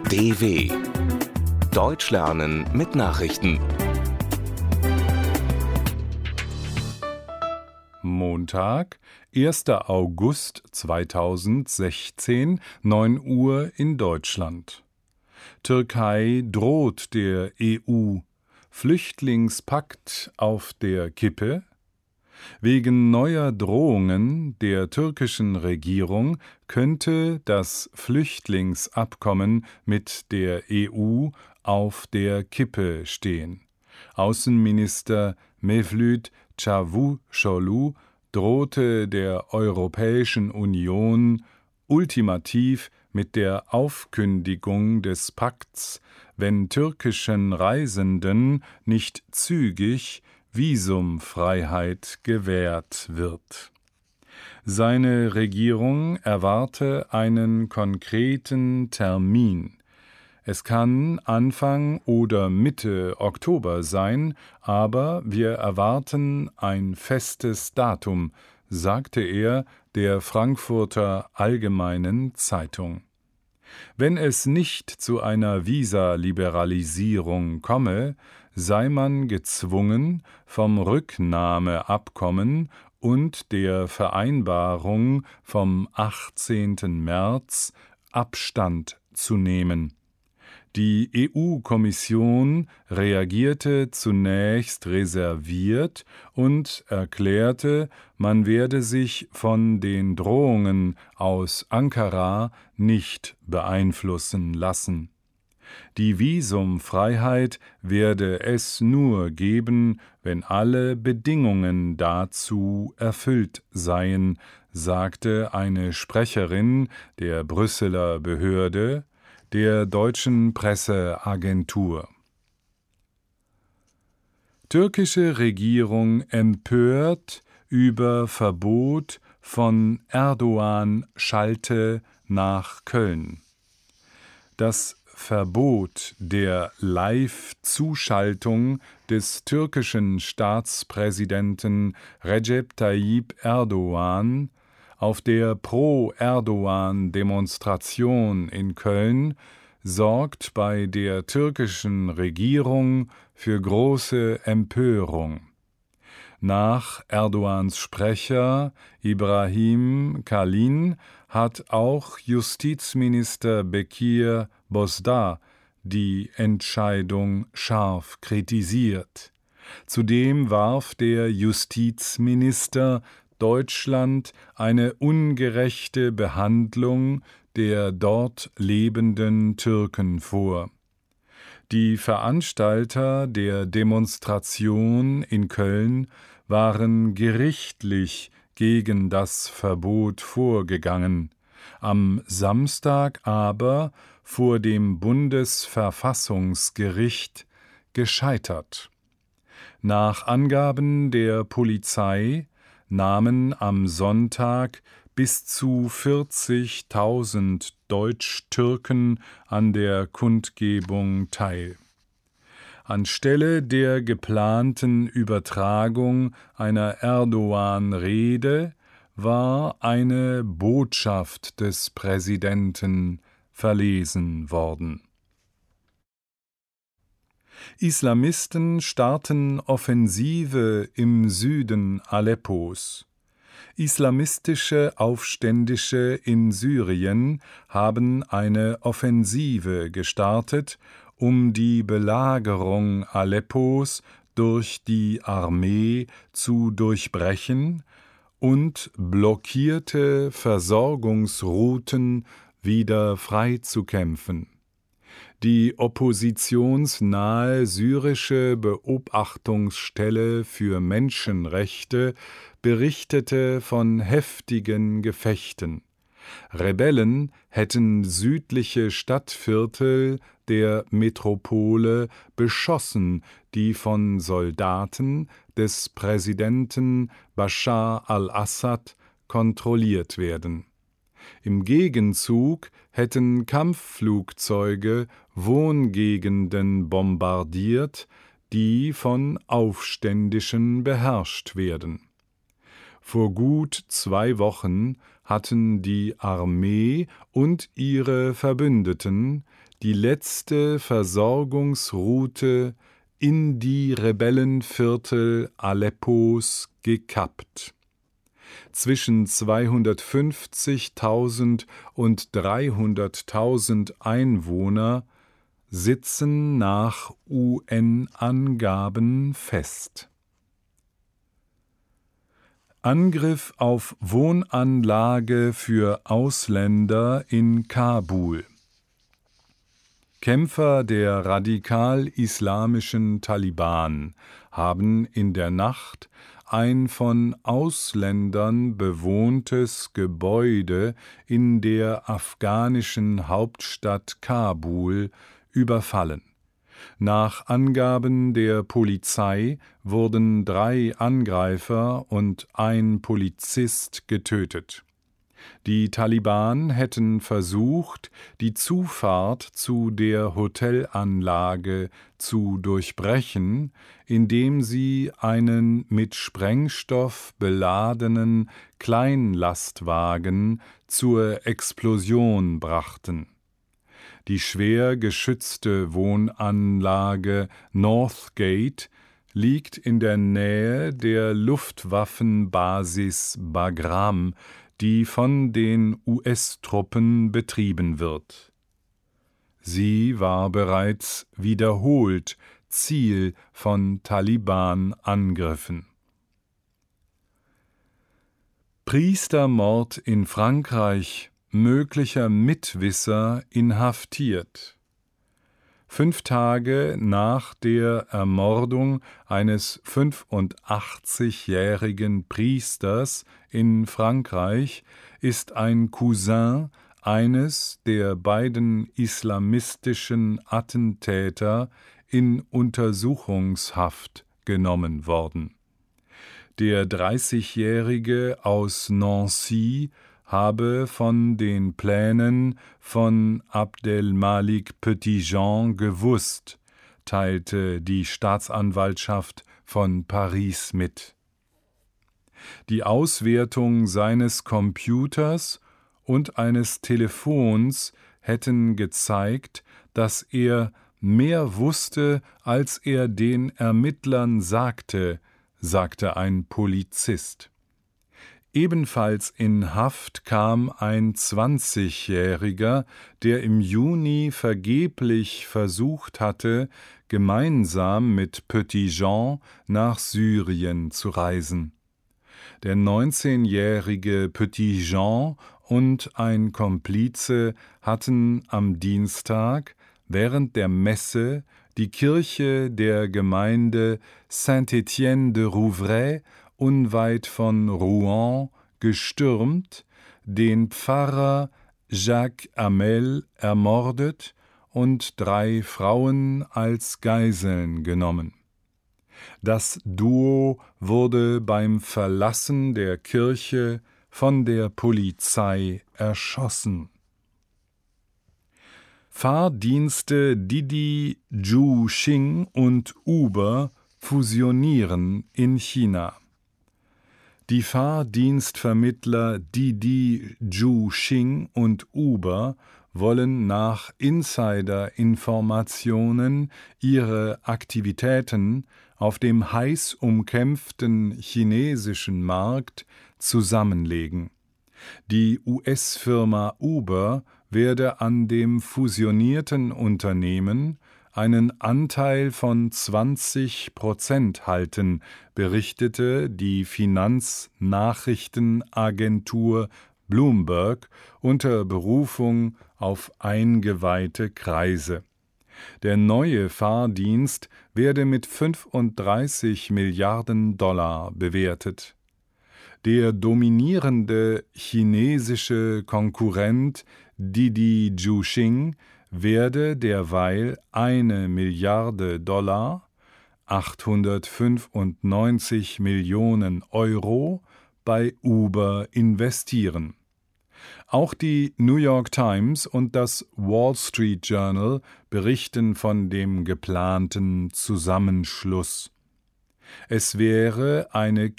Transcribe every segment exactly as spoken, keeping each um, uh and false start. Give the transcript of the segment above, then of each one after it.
D W Deutsch lernen mit Nachrichten. Montag, erster August zweitausendsechzehn, neun Uhr in Deutschland. Türkei droht der E U. Flüchtlingspakt auf der Kippe? Wegen neuer Drohungen der türkischen Regierung könnte das Flüchtlingsabkommen mit der E U auf der Kippe stehen. Außenminister Mevlüt Çavuşoğlu drohte der Europäischen Union ultimativ mit der Aufkündigung des Pakts, wenn türkischen Reisenden nicht zügig Visumfreiheit gewährt wird. Seine Regierung erwarte einen konkreten Termin. Es kann Anfang oder Mitte Oktober sein, aber wir erwarten ein festes Datum, sagte er der Frankfurter Allgemeinen Zeitung. Wenn es nicht zu einer Visaliberalisierung komme, sei man gezwungen, vom Rücknahmeabkommen und der Vereinbarung vom achtzehnten März Abstand zu nehmen. Die E U-Kommission reagierte zunächst reserviert und erklärte, man werde sich von den Drohungen aus Ankara nicht beeinflussen lassen. Die Visumfreiheit werde es nur geben, wenn alle Bedingungen dazu erfüllt seien, sagte eine Sprecherin der Brüsseler Behörde der deutschen Presseagentur. Türkische Regierung empört über Verbot von Erdoğan-Schalte nach Köln. Das Verbot der Live-Zuschaltung des türkischen Staatspräsidenten Recep Tayyip Erdoğan auf der Pro-Erdoğan-Demonstration in Köln sorgt bei der türkischen Regierung für große Empörung. Nach Erdoğans Sprecher Ibrahim Kalin hat auch Justizminister Bekir Bozdağ die Entscheidung scharf kritisiert. Zudem warf der Justizminister Deutschland eine ungerechte Behandlung der dort lebenden Türken vor. Die Veranstalter der Demonstration in Köln waren gerichtlich gegen das Verbot vorgegangen, am Samstag aber vor dem Bundesverfassungsgericht gescheitert. Nach Angaben der Polizei nahmen am Sonntag bis zu vierzigtausend Deutsch-Türken an der Kundgebung teil. Anstelle der geplanten Übertragung einer Erdoğan-Rede war eine Botschaft des Präsidenten verlesen worden. Islamisten starten Offensive im Süden Aleppos. Islamistische Aufständische in Syrien haben eine Offensive gestartet, um die Belagerung Aleppos durch die Armee zu durchbrechen und blockierte Versorgungsrouten wieder freizukämpfen. Die oppositionsnahe syrische Beobachtungsstelle für Menschenrechte berichtete von heftigen Gefechten. Rebellen hätten südliche Stadtviertel der Metropole beschossen, die von Soldaten des Präsidenten Bashar al-Assad kontrolliert werden. Im Gegenzug hätten Kampfflugzeuge Wohngegenden bombardiert, die von Aufständischen beherrscht werden. Vor gut zwei Wochen hatten die Armee und ihre Verbündeten die letzte Versorgungsroute in die Rebellenviertel Aleppos gekappt. Zwischen zweihundertfünfzigtausend und dreihunderttausend Einwohner sitzen nach U N-Angaben fest. Angriff auf Wohnanlage für Ausländer in Kabul. Kämpfer der radikal-islamischen Taliban haben in der Nacht ein von Ausländern bewohntes Gebäude in der afghanischen Hauptstadt Kabul überfallen. Nach Angaben der Polizei wurden drei Angreifer und ein Polizist getötet. Die Taliban hätten versucht, die Zufahrt zu der Hotelanlage zu durchbrechen, indem sie einen mit Sprengstoff beladenen Kleinlastwagen zur Explosion brachten. Die schwer geschützte Wohnanlage Northgate liegt in der Nähe der Luftwaffenbasis Bagram, die von den U S-Truppen betrieben wird. Sie war bereits wiederholt Ziel von Taliban-Angriffen. Priestermord in Frankreich, möglicher Mitwisser inhaftiert. Fünf Tage nach der Ermordung eines fünfundachtzigjährigen Priesters in Frankreich ist ein Cousin eines der beiden islamistischen Attentäter in Untersuchungshaft genommen worden. Der dreißigjährige aus Nancy habe von den Plänen von Abdelmalik Petitjean gewusst, teilte die Staatsanwaltschaft von Paris mit. Die Auswertung seines Computers und eines Telefons hätten gezeigt, dass er mehr wusste, als er den Ermittlern sagte, sagte ein Polizist. Ebenfalls in Haft kam ein zwanzigjähriger, der im Juni vergeblich versucht hatte, gemeinsam mit Petitjean nach Syrien zu reisen. Der neunzehnjährige Petitjean und ein Komplize hatten am Dienstag während der Messe die Kirche der Gemeinde Saint-Étienne-de-Rouvray unweit von Rouen gestürmt, den Pfarrer Jacques Hamel ermordet und drei Frauen als Geiseln genommen. Das Duo wurde beim Verlassen der Kirche von der Polizei erschossen. Fahrdienste Didi Zhuxing und Uber fusionieren in China. Die Fahrdienstvermittler Didi Zhuxing und Uber wollen nach Insider-Informationen ihre Aktivitäten auf dem heiß umkämpften chinesischen Markt zusammenlegen. Die U S-Firma Uber werde an dem fusionierten Unternehmen einen Anteil von zwanzig Prozent halten, berichtete die Finanznachrichtenagentur Bloomberg unter Berufung auf eingeweihte Kreise. Der neue Fahrdienst werde mit fünfunddreißig Milliarden Dollar bewertet. Der dominierende chinesische Konkurrent Didi Zhuxing werde derweil eine Milliarde Dollar, achthundertfünfundneunzig Millionen Euro, bei Uber investieren. Auch die New York Times und das Wall Street Journal berichten von dem geplanten Zusammenschluss. Es wäre eine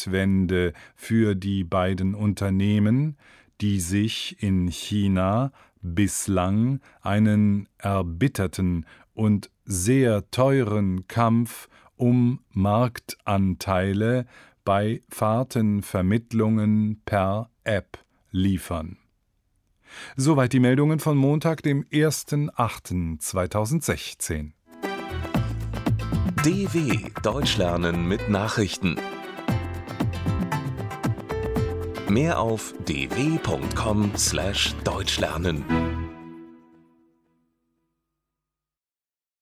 Kehrtwende für die beiden Unternehmen, die sich in China bislang einen erbitterten und sehr teuren Kampf um Marktanteile bei Fahrtenvermittlungen per App liefern. Soweit die Meldungen von Montag, dem ersten achten zweitausendsechzehn. D W Deutsch lernen mit Nachrichten. Mehr auf d w punkt com slash deutsch lernen.